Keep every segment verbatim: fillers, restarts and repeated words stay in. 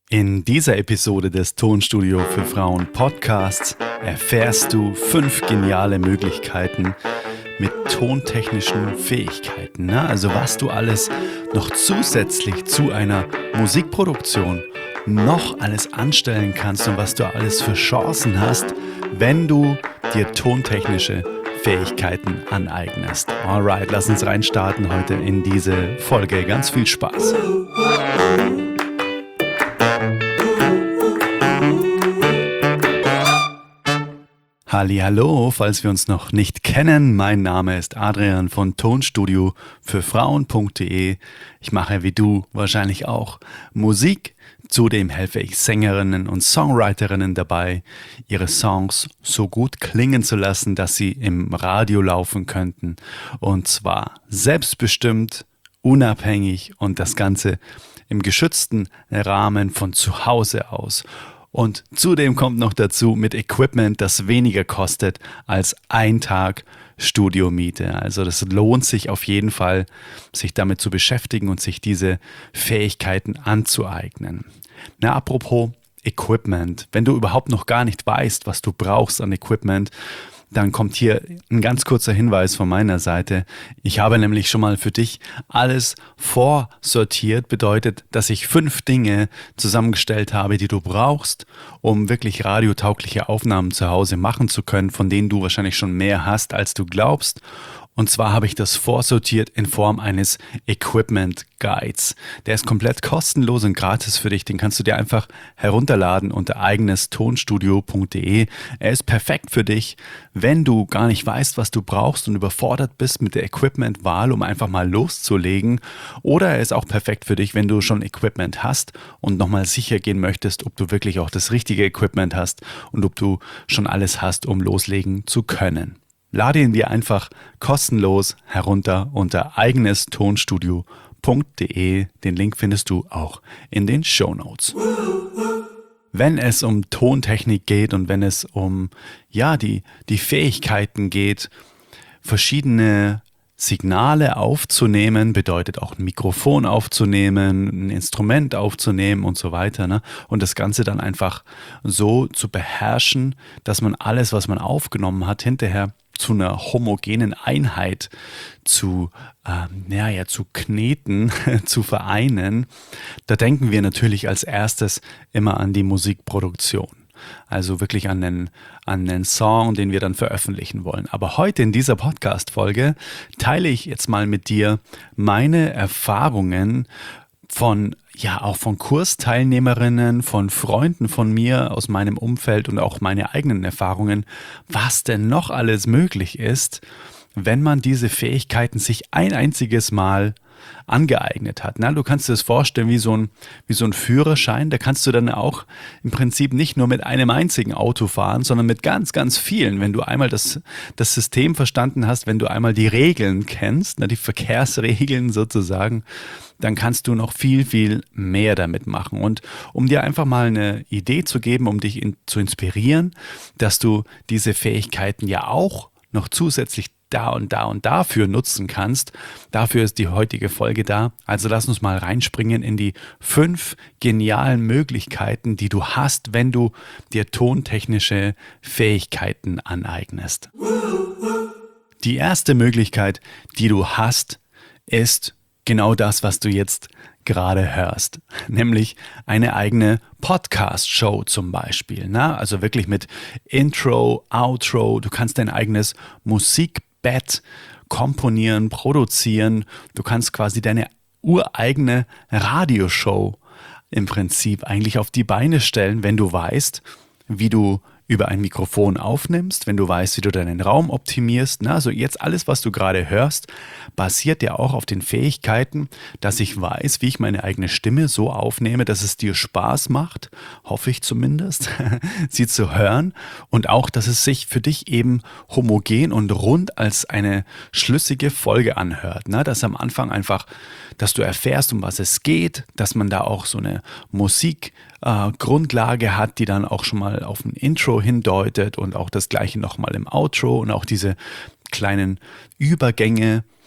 In dieser Episode des Tonstudio für Frauen Podcasts erfährst du fünf geniale Möglichkeiten mit tontechnischen Fähigkeiten. Ne? Also was du alles noch zusätzlich zu einer Musikproduktion noch alles anstellen kannst und was du alles für Chancen hast, wenn du dir tontechnische Fähigkeiten aneignest. Alright, lass uns reinstarten heute in diese Folge. Ganz viel Spaß! Hallihallo, falls wir uns noch nicht kennen, mein Name ist Adrian von Tonstudio für Frauen punkt de. Ich mache wie du wahrscheinlich auch Musik. Zudem helfe ich Sängerinnen und Songwriterinnen dabei, ihre Songs so gut klingen zu lassen, dass sie im Radio laufen könnten. Und zwar selbstbestimmt, unabhängig und das Ganze im geschützten Rahmen von zu Hause aus. Und zudem kommt noch dazu mit Equipment, das weniger kostet als ein Tag Studiomiete. Also das lohnt sich auf jeden Fall, sich damit zu beschäftigen und sich diese Fähigkeiten anzueignen. Na, apropos Equipment, wenn du überhaupt noch gar nicht weißt, was du brauchst an Equipment, dann kommt hier ein ganz kurzer Hinweis von meiner Seite. Ich habe nämlich schon mal für dich alles vorsortiert, bedeutet, dass ich fünf Dinge zusammengestellt habe, die du brauchst, um wirklich radiotaugliche Aufnahmen zu Hause machen zu können, von denen du wahrscheinlich schon mehr hast, als du glaubst. Und zwar habe ich das vorsortiert in Form eines Equipment Guides. Der ist komplett kostenlos und gratis für dich. Den kannst du dir einfach herunterladen unter eigenes tonstudio punkt de. Er ist perfekt für dich, wenn du gar nicht weißt, was du brauchst und überfordert bist mit der Equipment-Wahl, um einfach mal loszulegen. Oder er ist auch perfekt für dich, wenn du schon Equipment hast und nochmal sicher gehen möchtest, ob du wirklich auch das richtige Equipment hast und ob du schon alles hast, um loslegen zu können. Lade ihn dir einfach kostenlos herunter unter eigenes tonstudio punkt de. Den Link findest du auch in den Shownotes. Wenn es um Tontechnik geht und wenn es um ja, die, die Fähigkeiten geht, verschiedene Signale aufzunehmen, bedeutet auch ein Mikrofon aufzunehmen, ein Instrument aufzunehmen und so weiter, ne? Und das Ganze dann einfach so zu beherrschen, dass man alles, was man aufgenommen hat, hinterher zu einer homogenen Einheit zu, ähm, ja, ja, zu kneten, zu vereinen. Da denken wir natürlich als erstes immer an die Musikproduktion. Also wirklich an den, an den Song, den wir dann veröffentlichen wollen. Aber heute in dieser Podcast-Folge teile ich jetzt mal mit dir meine Erfahrungen von, ja, auch von Kursteilnehmerinnen, von Freunden von mir aus meinem Umfeld und auch meine eigenen Erfahrungen, was denn noch alles möglich ist, wenn man diese Fähigkeiten sich ein einziges Mal angeeignet hat. Na, du kannst dir das vorstellen wie so ein, wie so ein Führerschein. Da kannst du dann auch im Prinzip nicht nur mit einem einzigen Auto fahren, sondern mit ganz, ganz vielen. Wenn du einmal das, das System verstanden hast, wenn du einmal die Regeln kennst, na, die Verkehrsregeln sozusagen, dann kannst du noch viel, viel mehr damit machen. Und um dir einfach mal eine Idee zu geben, um dich in, zu inspirieren, dass du diese Fähigkeiten ja auch noch zusätzlich da und da und dafür nutzen kannst. Dafür ist die heutige Folge da. Also lass uns mal reinspringen in die fünf genialen Möglichkeiten, die du hast, wenn du dir tontechnische Fähigkeiten aneignest. Die erste Möglichkeit, die du hast, ist genau das, was du jetzt gerade hörst, nämlich eine eigene Podcast-Show zum Beispiel. Na? Also wirklich mit Intro, Outro, du kannst dein eigenes Musikbett komponieren, produzieren, du kannst quasi deine ureigene Radioshow im Prinzip eigentlich auf die Beine stellen, wenn du weißt, wie du über ein Mikrofon aufnimmst, wenn du weißt, wie du deinen Raum optimierst. Na, also jetzt alles, was du gerade hörst, basiert ja auch auf den Fähigkeiten, dass ich weiß, wie ich meine eigene Stimme so aufnehme, dass es dir Spaß macht, hoffe ich zumindest, sie zu hören und auch, dass es sich für dich eben homogen und rund als eine schlüssige Folge anhört. Na, dass am Anfang einfach, dass du erfährst, um was es geht, dass man da auch so eine Musik Äh, Grundlage hat, die dann auch schon mal auf ein Intro hindeutet und auch das gleiche nochmal im Outro und auch diese kleinen Übergänge,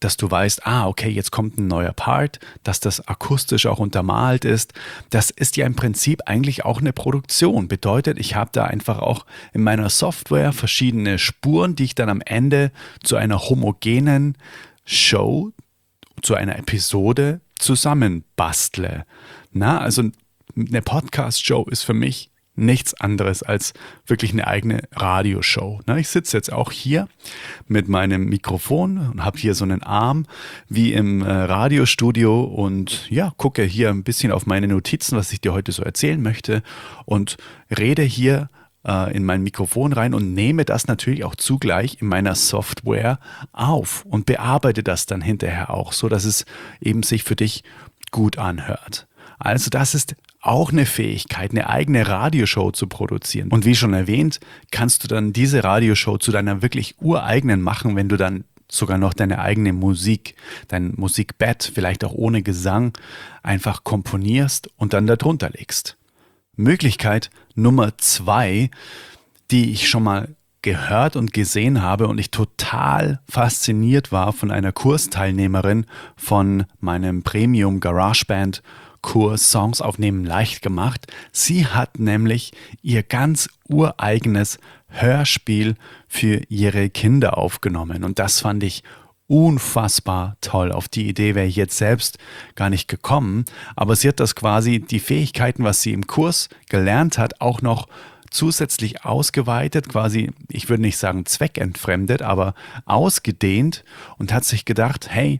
dass du weißt, ah, okay, jetzt kommt ein neuer Part, dass das akustisch auch untermalt ist. Das ist ja im Prinzip eigentlich auch eine Produktion. Bedeutet, ich habe da einfach auch in meiner Software verschiedene Spuren, die ich dann am Ende zu einer homogenen Show, zu einer Episode zusammenbastle. Na, also eine Podcast-Show ist für mich nichts anderes als wirklich eine eigene Radioshow. Na, ich sitze jetzt auch hier mit meinem Mikrofon und habe hier so einen Arm wie im äh, Radiostudio und ja, gucke hier ein bisschen auf meine Notizen, was ich dir heute so erzählen möchte und rede hier äh, in mein Mikrofon rein und nehme das natürlich auch zugleich in meiner Software auf und bearbeite das dann hinterher auch, so dass es eben sich für dich gut anhört. Also das ist auch eine Fähigkeit, eine eigene Radioshow zu produzieren. Und wie schon erwähnt, kannst du dann diese Radioshow zu deiner wirklich ureigenen machen, wenn du dann sogar noch deine eigene Musik, dein Musikbett, vielleicht auch ohne Gesang, einfach komponierst und dann darunter legst. Möglichkeit Nummer zwei, die ich schon mal gehört und gesehen habe und ich total fasziniert war von einer Kursteilnehmerin von meinem Premium GarageBand Kurs Songs aufnehmen leicht gemacht. Sie hat nämlich ihr ganz ureigenes Hörspiel für ihre Kinder aufgenommen und das fand ich unfassbar toll. Auf die Idee wäre ich jetzt selbst gar nicht gekommen, aber sie hat das quasi, die Fähigkeiten, was sie im Kurs gelernt hat, auch noch zusätzlich ausgeweitet, quasi, ich würde nicht sagen zweckentfremdet, aber ausgedehnt und hat sich gedacht, hey,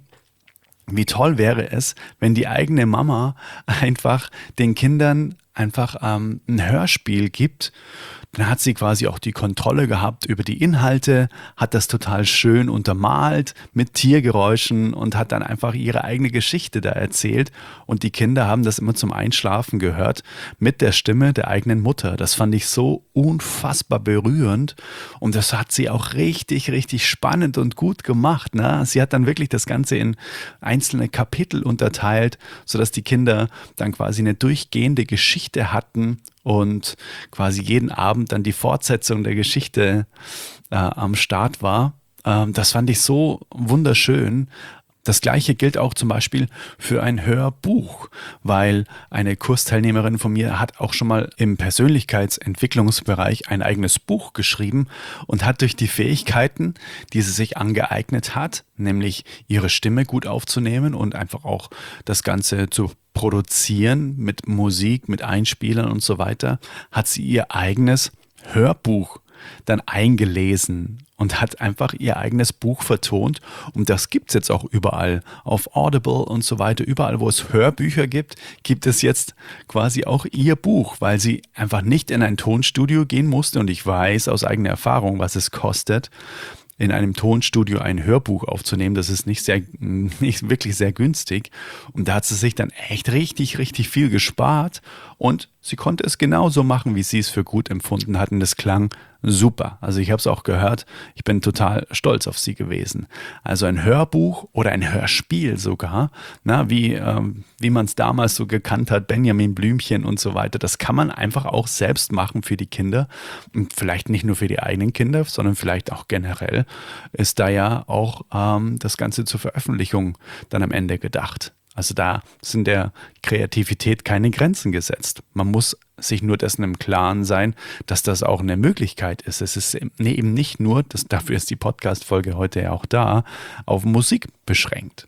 wie toll wäre es, wenn die eigene Mama einfach den Kindern einfach ähm, ein Hörspiel gibt. Dann hat sie quasi auch die Kontrolle gehabt über die Inhalte, hat das total schön untermalt mit Tiergeräuschen und hat dann einfach ihre eigene Geschichte da erzählt. Und die Kinder haben das immer zum Einschlafen gehört mit der Stimme der eigenen Mutter. Das fand ich so unfassbar berührend und das hat sie auch richtig, richtig spannend und gut gemacht. Ne? Sie hat dann wirklich das Ganze in einzelne Kapitel unterteilt, sodass die Kinder dann quasi eine durchgehende Geschichte hatten und quasi jeden Abend dann die Fortsetzung der Geschichte äh, am Start war. Ähm, das fand ich so wunderschön. Das Gleiche gilt auch zum Beispiel für ein Hörbuch, weil eine Kursteilnehmerin von mir hat auch schon mal im Persönlichkeitsentwicklungsbereich ein eigenes Buch geschrieben und hat durch die Fähigkeiten, die sie sich angeeignet hat, nämlich ihre Stimme gut aufzunehmen und einfach auch das Ganze zu produzieren mit Musik, mit Einspielern und so weiter, hat sie ihr eigenes Hörbuch dann eingelesen und hat einfach ihr eigenes Buch vertont. Und das gibt es jetzt auch überall auf Audible und so weiter. Überall, wo es Hörbücher gibt, gibt es jetzt quasi auch ihr Buch, weil sie einfach nicht in ein Tonstudio gehen musste. Und ich weiß aus eigener Erfahrung, was es kostet, in einem Tonstudio ein Hörbuch aufzunehmen. Das ist nicht sehr, nicht wirklich sehr günstig. Und da hat sie sich dann echt richtig, richtig viel gespart. Und sie konnte es genauso machen, wie sie es für gut empfunden hatten. Das klang super. Also ich habe es auch gehört. Ich bin total stolz auf sie gewesen. Also ein Hörbuch oder ein Hörspiel sogar, na, wie, ähm, wie man es damals so gekannt hat, Benjamin Blümchen und so weiter. Das kann man einfach auch selbst machen für die Kinder. Und vielleicht nicht nur für die eigenen Kinder, sondern vielleicht auch generell ist da ja auch ähm, das Ganze zur Veröffentlichung dann am Ende gedacht. Also da sind der Kreativität keine Grenzen gesetzt. Man muss sich nur dessen im Klaren sein, dass das auch eine Möglichkeit ist. Es ist eben nicht nur, das, dafür ist die Podcast-Folge heute ja auch da, auf Musik beschränkt.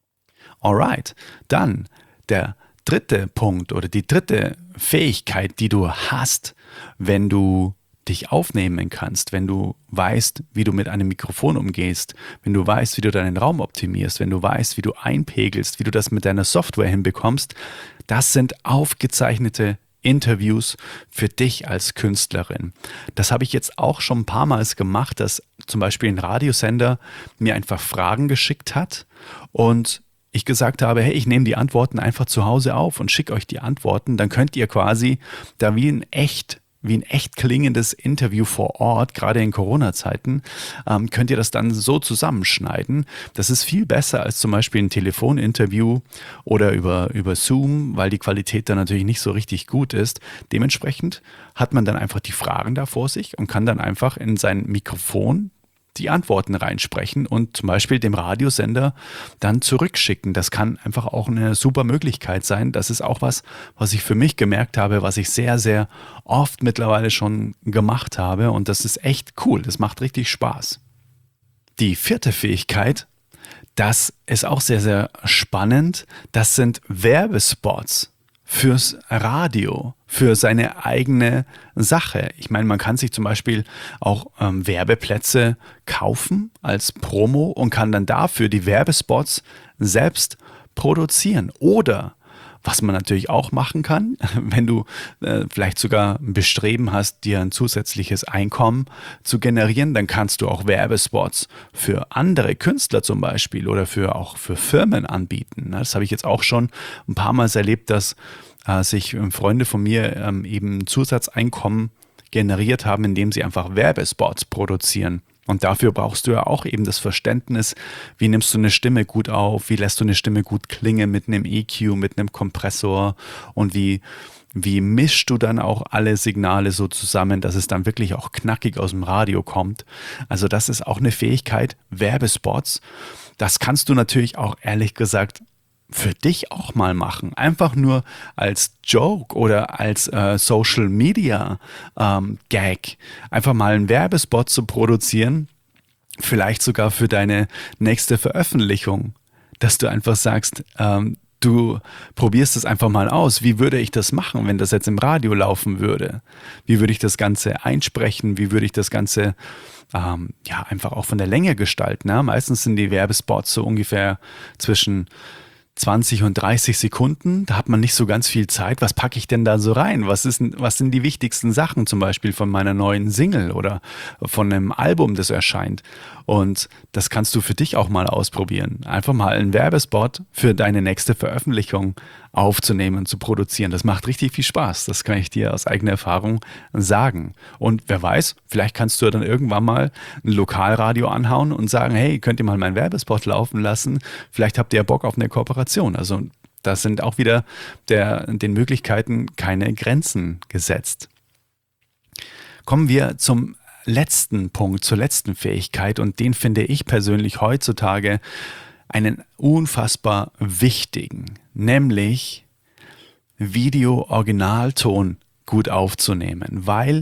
Alright, dann der dritte Punkt oder die dritte Fähigkeit, die du hast, wenn du dich aufnehmen kannst, wenn du weißt, wie du mit einem Mikrofon umgehst, wenn du weißt, wie du deinen Raum optimierst, wenn du weißt, wie du einpegelst, wie du das mit deiner Software hinbekommst, das sind aufgezeichnete Interviews für dich als Künstlerin. Das habe ich jetzt auch schon ein paar Mal gemacht, dass zum Beispiel ein Radiosender mir einfach Fragen geschickt hat und ich gesagt habe, hey, ich nehme die Antworten einfach zu Hause auf und schicke euch die Antworten, dann könnt ihr quasi da wie ein echt wie ein echt klingendes Interview vor Ort, gerade in Corona-Zeiten, ähm, könnt ihr das dann so zusammenschneiden. Das ist viel besser als zum Beispiel ein Telefoninterview oder über, über Zoom, weil die Qualität dann natürlich nicht so richtig gut ist. Dementsprechend hat man dann einfach die Fragen da vor sich und kann dann einfach in sein Mikrofon die Antworten reinsprechen und zum Beispiel dem Radiosender dann zurückschicken. Das kann einfach auch eine super Möglichkeit sein. Das ist auch was, was ich für mich gemerkt habe, was ich sehr, sehr oft mittlerweile schon gemacht habe. Und das ist echt cool. Das macht richtig Spaß. Die vierte Fähigkeit, das ist auch sehr, sehr spannend. Das sind Werbespots fürs Radio, für seine eigene Sache. Ich meine, man kann sich zum Beispiel auch ähm, Werbeplätze kaufen als Promo und kann dann dafür die Werbespots selbst produzieren. Oder was man natürlich auch machen kann, wenn du äh, vielleicht sogar ein Bestreben hast, dir ein zusätzliches Einkommen zu generieren, dann kannst du auch Werbespots für andere Künstler zum Beispiel oder für auch für Firmen anbieten. Das habe ich jetzt auch schon ein paar Mal erlebt, dass äh, sich Freunde von mir ähm, eben Zusatzeinkommen generiert haben, indem sie einfach Werbespots produzieren. Und dafür brauchst du ja auch eben das Verständnis, wie nimmst du eine Stimme gut auf, wie lässt du eine Stimme gut klingen mit einem E Q, mit einem Kompressor und wie, wie mischst du dann auch alle Signale so zusammen, dass es dann wirklich auch knackig aus dem Radio kommt. Also das ist auch eine Fähigkeit, Werbespots. Das kannst du natürlich auch ehrlich gesagt für dich auch mal machen. Einfach nur als Joke oder als äh, Social Media ähm, Gag. Einfach mal einen Werbespot zu produzieren. Vielleicht sogar für deine nächste Veröffentlichung. Dass du einfach sagst, ähm, du probierst es einfach mal aus. Wie würde ich das machen, wenn das jetzt im Radio laufen würde? Wie würde ich das Ganze einsprechen? Wie würde ich das Ganze ähm, ja einfach auch von der Länge gestalten? Ne? Meistens sind die Werbespots so ungefähr zwischen zwanzig und dreißig Sekunden, da hat man nicht so ganz viel Zeit. Was packe ich denn da so rein? Was ist, was sind die wichtigsten Sachen zum Beispiel von meiner neuen Single oder von einem Album, das erscheint? Und das kannst du für dich auch mal ausprobieren. Einfach mal einen Werbespot für deine nächste Veröffentlichung aufzunehmen und zu produzieren. Das macht richtig viel Spaß. Das kann ich dir aus eigener Erfahrung sagen. Und wer weiß, vielleicht kannst du dann irgendwann mal ein Lokalradio anhauen und sagen, hey, könnt ihr mal meinen Werbespot laufen lassen? Vielleicht habt ihr ja Bock auf eine Kooperation. Also das sind auch wieder der, den Möglichkeiten keine Grenzen gesetzt. Kommen wir zum letzten Punkt, zur letzten Fähigkeit, und den finde ich persönlich heutzutage einen unfassbar wichtigen, nämlich Video-Originalton gut aufzunehmen, weil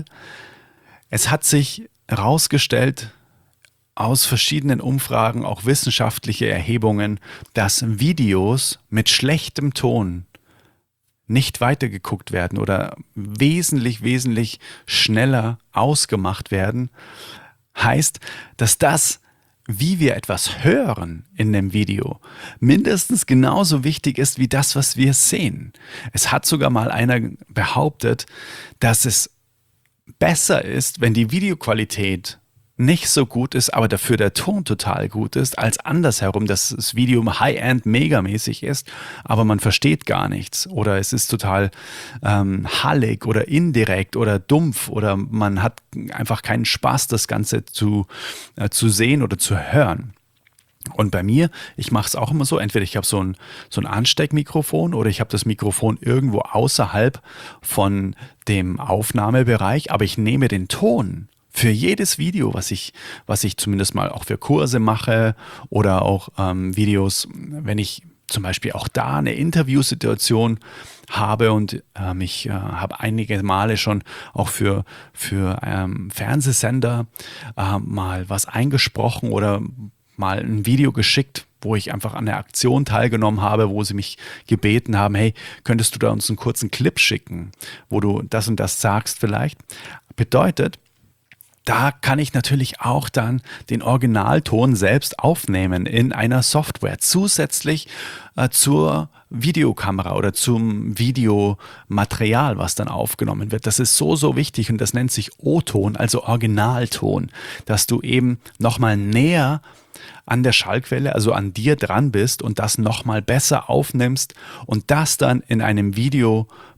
es hat sich herausgestellt aus verschiedenen Umfragen, auch wissenschaftliche Erhebungen, dass Videos mit schlechtem Ton nicht weitergeguckt werden oder wesentlich, wesentlich schneller ausgemacht werden, heißt, dass das, wie wir etwas hören in dem Video, mindestens genauso wichtig ist wie das, was wir sehen. Es hat sogar mal einer behauptet, dass es besser ist, wenn die Videoqualität nicht so gut ist, aber dafür der Ton total gut ist, als andersherum, dass das Video High-End megamäßig ist, aber man versteht gar nichts oder es ist total ähm, hallig oder indirekt oder dumpf oder man hat einfach keinen Spaß, das Ganze zu, äh, zu sehen oder zu hören. Und bei mir, ich mache es auch immer so, entweder ich habe so ein, so ein Ansteckmikrofon oder ich habe das Mikrofon irgendwo außerhalb von dem Aufnahmebereich, aber ich nehme den Ton für jedes Video, was ich, was ich zumindest mal auch für Kurse mache oder auch ähm, Videos, wenn ich zum Beispiel auch da eine Interviewsituation habe und ähm, ich äh, habe einige Male schon auch für, für ähm, Fernsehsender äh, mal was eingesprochen oder mal ein Video geschickt, wo ich einfach an der Aktion teilgenommen habe, wo sie mich gebeten haben, hey, könntest du da uns einen kurzen Clip schicken, wo du das und das sagst vielleicht. Bedeutet, da kann ich natürlich auch dann den Originalton selbst aufnehmen in einer Software, zusätzlich äh, zur Videokamera oder zum Videomaterial, was dann aufgenommen wird. Das ist so, so wichtig und das nennt sich O-Ton, also Originalton, dass du eben nochmal näher an der Schallquelle, also an dir dran bist und das nochmal besser aufnimmst und das dann in einem Video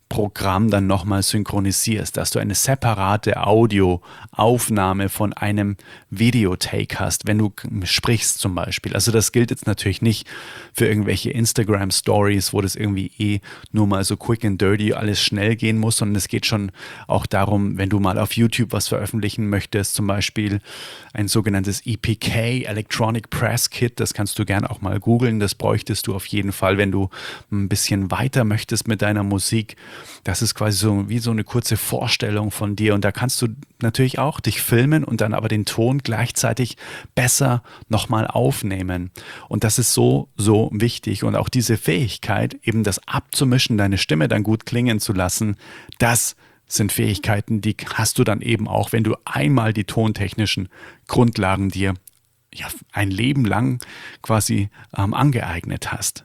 Programm dann nochmal synchronisierst, dass du eine separate Audioaufnahme von einem Videotake hast, wenn du sprichst zum Beispiel. Also das gilt jetzt natürlich nicht für irgendwelche Instagram-Stories, wo das irgendwie eh nur mal so quick and dirty alles schnell gehen muss, sondern es geht schon auch darum, wenn du mal auf YouTube was veröffentlichen möchtest, zum Beispiel ein sogenanntes E P K, Electronic Press Kit, das kannst du gerne auch mal googeln, das bräuchtest du auf jeden Fall, wenn du ein bisschen weiter möchtest mit deiner Musik. Das ist quasi so wie so eine kurze Vorstellung von dir und da kannst du natürlich auch dich filmen und dann aber den Ton gleichzeitig besser nochmal aufnehmen. Und das ist so, so wichtig und auch diese Fähigkeit, eben das abzumischen, deine Stimme dann gut klingen zu lassen, das sind Fähigkeiten, die hast du dann eben auch, wenn du einmal die tontechnischen Grundlagen dir ja, ein Leben lang quasi ähm, angeeignet hast.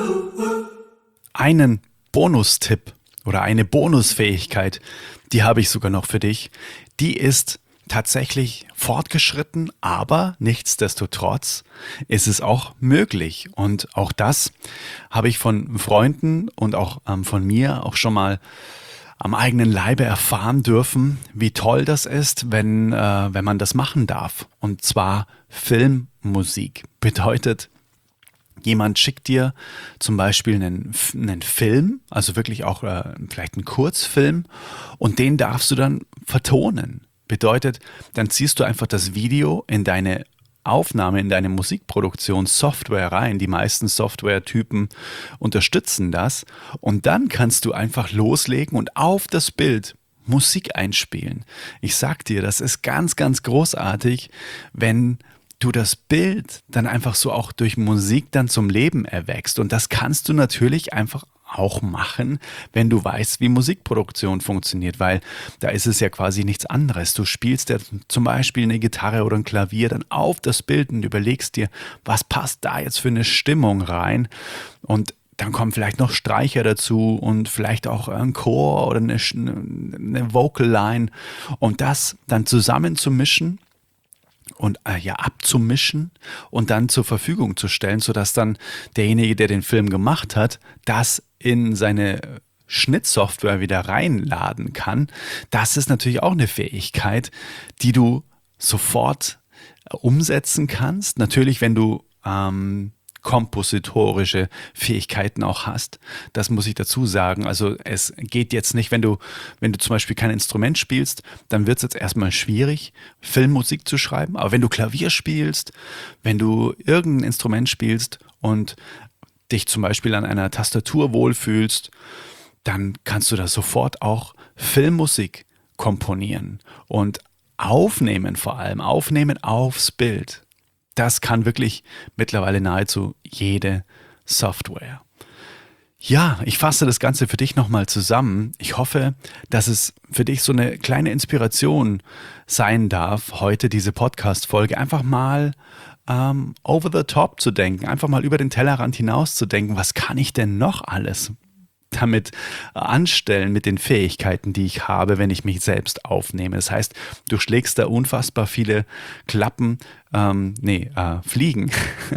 Einen Bonustipp oder eine Bonusfähigkeit, die habe ich sogar noch für dich. Die ist tatsächlich fortgeschritten, aber nichtsdestotrotz ist es auch möglich. Und auch das habe ich von Freunden und auch ähm, von mir auch schon mal am eigenen Leibe erfahren dürfen, wie toll das ist, wenn, äh, wenn man das machen darf. Und zwar Filmmusik. Bedeutet, jemand schickt dir zum Beispiel einen, einen Film, also wirklich auch äh, vielleicht einen Kurzfilm, und den darfst du dann vertonen. Bedeutet, dann ziehst du einfach das Video in deine Aufnahme, in deine Musikproduktionssoftware rein. Die meisten Softwaretypen unterstützen das. Und dann kannst du einfach loslegen und auf das Bild Musik einspielen. Ich sag dir, das ist ganz, ganz großartig, wenn du das Bild dann einfach so auch durch Musik dann zum Leben erwächst. Und das kannst du natürlich einfach auch machen, wenn du weißt, wie Musikproduktion funktioniert, weil da ist es ja quasi nichts anderes. Du spielst ja zum Beispiel eine Gitarre oder ein Klavier dann auf das Bild und überlegst dir, was passt da jetzt für eine Stimmung rein, und dann kommen vielleicht noch Streicher dazu und vielleicht auch ein Chor oder eine, eine Vocal Line, und das dann zusammenzumischen und äh, ja abzumischen und dann zur Verfügung zu stellen, sodass dann derjenige, der den Film gemacht hat, das in seine Schnittsoftware wieder reinladen kann. Das ist natürlich auch eine Fähigkeit, die du sofort äh, umsetzen kannst. Natürlich, wenn du ähm, kompositorische Fähigkeiten auch hast. Das muss ich dazu sagen. Also es geht jetzt nicht, wenn du, wenn du zum Beispiel kein Instrument spielst, dann wird es jetzt erstmal schwierig, Filmmusik zu schreiben. Aber wenn du Klavier spielst, wenn du irgendein Instrument spielst und dich zum Beispiel an einer Tastatur wohlfühlst, dann kannst du da sofort auch Filmmusik komponieren und aufnehmen, vor allem aufnehmen aufs Bild. Das kann wirklich mittlerweile nahezu jede Software. Ja, ich fasse das Ganze für dich nochmal zusammen. Ich hoffe, dass es für dich so eine kleine Inspiration sein darf, heute diese Podcast-Folge einfach mal ähm, over the top zu denken, einfach mal über den Tellerrand hinaus zu denken, was kann ich denn noch alles damit anstellen mit den Fähigkeiten, die ich habe, wenn ich mich selbst aufnehme. Das heißt, du schlägst da unfassbar viele Klappen, ähm, nee, äh, Fliegen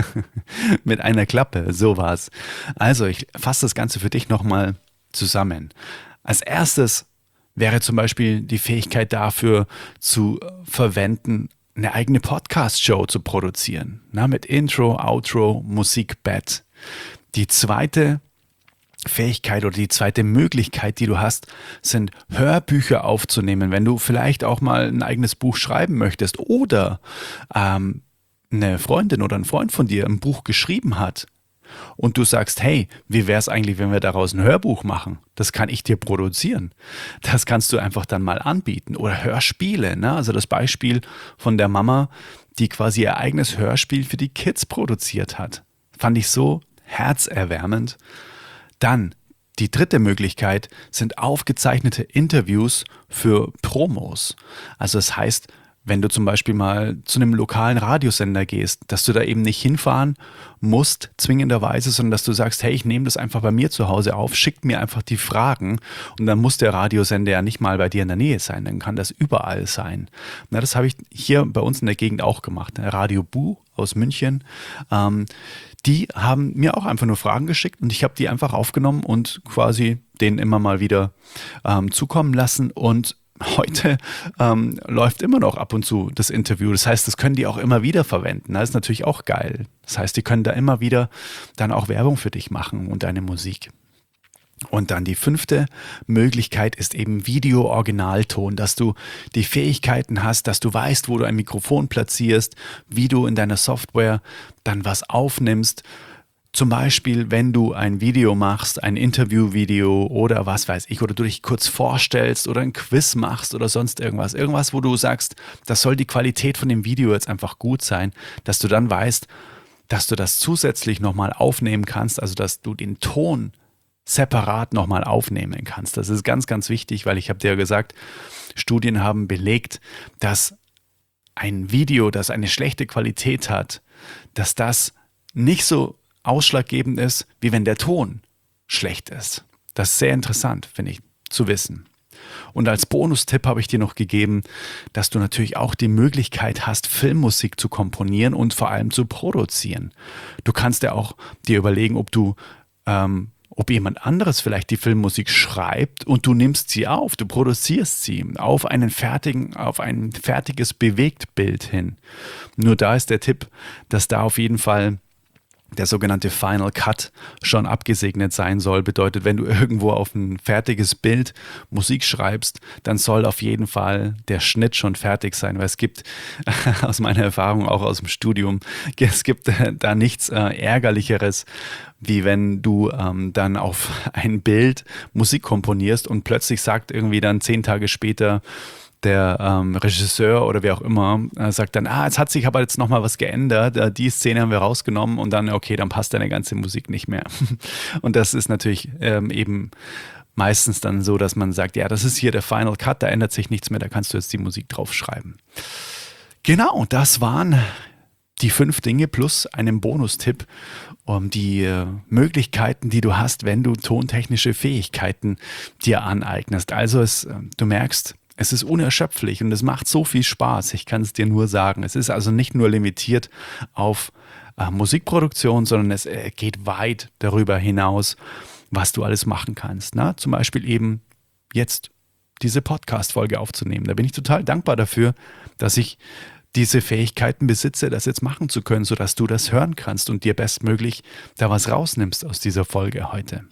mit einer Klappe, so war's. Also, ich fasse das Ganze für dich nochmal zusammen. Als erstes wäre zum Beispiel die Fähigkeit dafür zu verwenden, eine eigene Podcast-Show zu produzieren, na, mit Intro, Outro, Musikbett. Die zweite Fähigkeit oder die zweite Möglichkeit, die du hast, sind Hörbücher aufzunehmen, wenn du vielleicht auch mal ein eigenes Buch schreiben möchtest oder ähm, eine Freundin oder ein Freund von dir ein Buch geschrieben hat und du sagst, hey, wie wäre es eigentlich, wenn wir daraus ein Hörbuch machen? Das kann ich dir produzieren. Das kannst du einfach dann mal anbieten. Oder Hörspiele, ne? Also das Beispiel von der Mama, die quasi ihr eigenes Hörspiel für die Kids produziert hat. Fand ich so herzerwärmend. Dann die dritte Möglichkeit sind aufgezeichnete Interviews für Promos. Also das heißt, wenn du zum Beispiel mal zu einem lokalen Radiosender gehst, dass du da eben nicht hinfahren musst, zwingenderweise, sondern dass du sagst, hey, ich nehme das einfach bei mir zu Hause auf, schickt mir einfach die Fragen, und dann muss der Radiosender ja nicht mal bei dir in der Nähe sein, dann kann das überall sein. Na, das habe ich hier bei uns in der Gegend auch gemacht. Radio Bu aus München. Ähm, die haben mir auch einfach nur Fragen geschickt und ich habe die einfach aufgenommen und quasi denen immer mal wieder ähm, zukommen lassen. Und heute ähm, läuft immer noch ab und zu das Interview. Das heißt, das können die auch immer wieder verwenden. Das ist natürlich auch geil. Das heißt, die können da immer wieder dann auch Werbung für dich machen und deine Musik. Und dann die fünfte Möglichkeit ist eben Video-Originalton, dass du die Fähigkeiten hast, dass du weißt, wo du ein Mikrofon platzierst, wie du in deiner Software dann was aufnimmst. Zum Beispiel, wenn du ein Video machst, ein Interview-Video oder was weiß ich, oder du dich kurz vorstellst oder ein Quiz machst oder sonst irgendwas. Irgendwas, wo du sagst, das soll die Qualität von dem Video jetzt einfach gut sein, dass du dann weißt, dass du das zusätzlich nochmal aufnehmen kannst, also dass du den Ton separat nochmal aufnehmen kannst. Das ist ganz, ganz wichtig, weil ich habe dir ja gesagt, Studien haben belegt, dass ein Video, das eine schlechte Qualität hat, dass das nicht so ausschlaggebend ist, wie wenn der Ton schlecht ist. Das ist sehr interessant, finde ich, zu wissen. Und als Bonustipp habe ich dir noch gegeben, dass du natürlich auch die Möglichkeit hast, Filmmusik zu komponieren und vor allem zu produzieren. Du kannst ja auch dir überlegen, ob du ähm, ob jemand anderes vielleicht die Filmmusik schreibt und du nimmst sie auf, du produzierst sie auf einen fertigen, auf ein fertiges Bewegtbild hin. Nur da ist der Tipp, dass da auf jeden Fall der sogenannte Final Cut schon abgesegnet sein soll. Bedeutet, wenn du irgendwo auf ein fertiges Bild Musik schreibst, dann soll auf jeden Fall der Schnitt schon fertig sein, weil es gibt aus meiner Erfahrung, auch aus dem Studium, es gibt da nichts äh, Ärgerlicheres, wie wenn du ähm, dann auf ein Bild Musik komponierst und plötzlich sagt irgendwie dann zehn Tage später der ähm, Regisseur oder wer auch immer äh, sagt dann, ah, jetzt hat sich aber jetzt nochmal was geändert, äh, die Szene haben wir rausgenommen und dann, okay, dann passt deine ganze Musik nicht mehr. Und das ist natürlich ähm, eben meistens dann so, dass man sagt, ja, das ist hier der Final Cut, da ändert sich nichts mehr, da kannst du jetzt die Musik draufschreiben. Genau, das waren die fünf Dinge plus einen Bonustipp, um die äh, Möglichkeiten, die du hast, wenn du tontechnische Fähigkeiten dir aneignest. Also es, äh, du merkst, es ist unerschöpflich und es macht so viel Spaß. Ich kann es dir nur sagen. Es ist also nicht nur limitiert auf äh, Musikproduktion, sondern es äh, geht weit darüber hinaus, was du alles machen kannst. Na? Zum Beispiel eben jetzt diese Podcast-Folge aufzunehmen. Da bin ich total dankbar dafür, dass ich diese Fähigkeiten besitze, das jetzt machen zu können, sodass du das hören kannst und dir bestmöglich da was rausnimmst aus dieser Folge heute.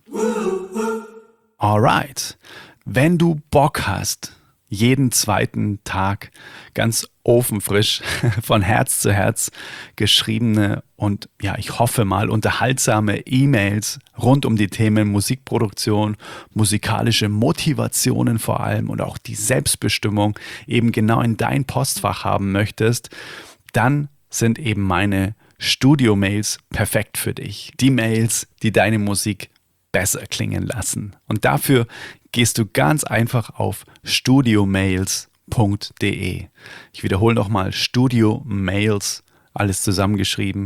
Alright. Wenn du Bock hast, jeden zweiten Tag ganz ofenfrisch von Herz zu Herz geschriebene und ja, ich hoffe mal unterhaltsame E-Mails rund um die Themen Musikproduktion, musikalische Motivationen vor allem und auch die Selbstbestimmung eben genau in dein Postfach haben möchtest, dann sind eben meine Studio-Mails perfekt für dich. Die Mails, die deine Musik besser klingen lassen. Und dafür gehst du ganz einfach auf studiomails punkt de. Ich wiederhole nochmal studiomails, alles zusammengeschrieben,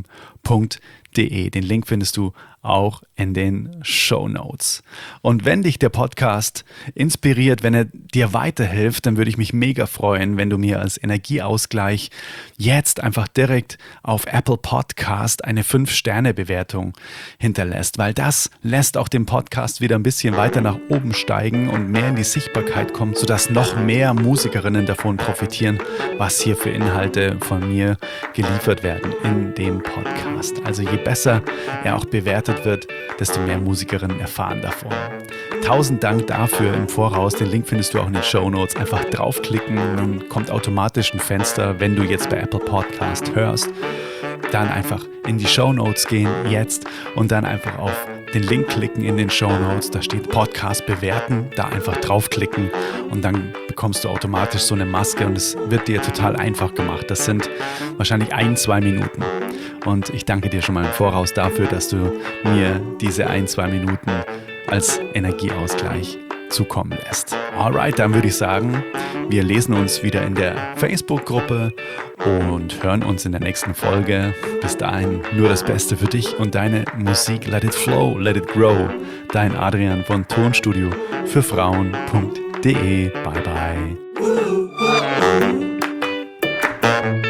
.de. Den Link findest du auch in den Shownotes. Und wenn dich der Podcast inspiriert, wenn er dir weiterhilft, dann würde ich mich mega freuen, wenn du mir als Energieausgleich jetzt einfach direkt auf Apple Podcast eine fünf Sterne Bewertung hinterlässt, weil das lässt auch den Podcast wieder ein bisschen weiter nach oben steigen und mehr in die Sichtbarkeit kommt, sodass noch mehr Musikerinnen davon profitieren, was hier für Inhalte von mir geliefert werden in dem Podcast. Also je besser er auch bewertet wird, desto mehr Musikerinnen erfahren davon. Tausend Dank dafür im Voraus. Den Link findest du auch in den Shownotes. Einfach draufklicken, dann kommt automatisch ein Fenster, wenn du jetzt bei Apple Podcast hörst. Dann einfach in die Shownotes gehen jetzt und dann einfach auf den Link klicken in den Shownotes. Da steht Podcast bewerten. Da einfach draufklicken und dann bekommst du automatisch so eine Maske und es wird dir total einfach gemacht. Das sind wahrscheinlich ein, zwei Minuten. Und ich danke dir schon mal im Voraus dafür, dass du mir diese ein, zwei Minuten als Energieausgleich zukommen lässt. Alright, dann würde ich sagen, wir lesen uns wieder in der Facebook-Gruppe und hören uns in der nächsten Folge. Bis dahin nur das Beste für dich und deine Musik. Let it flow, let it grow. Dein Adrian von Tonstudio für Frauen punkt de. Bye bye.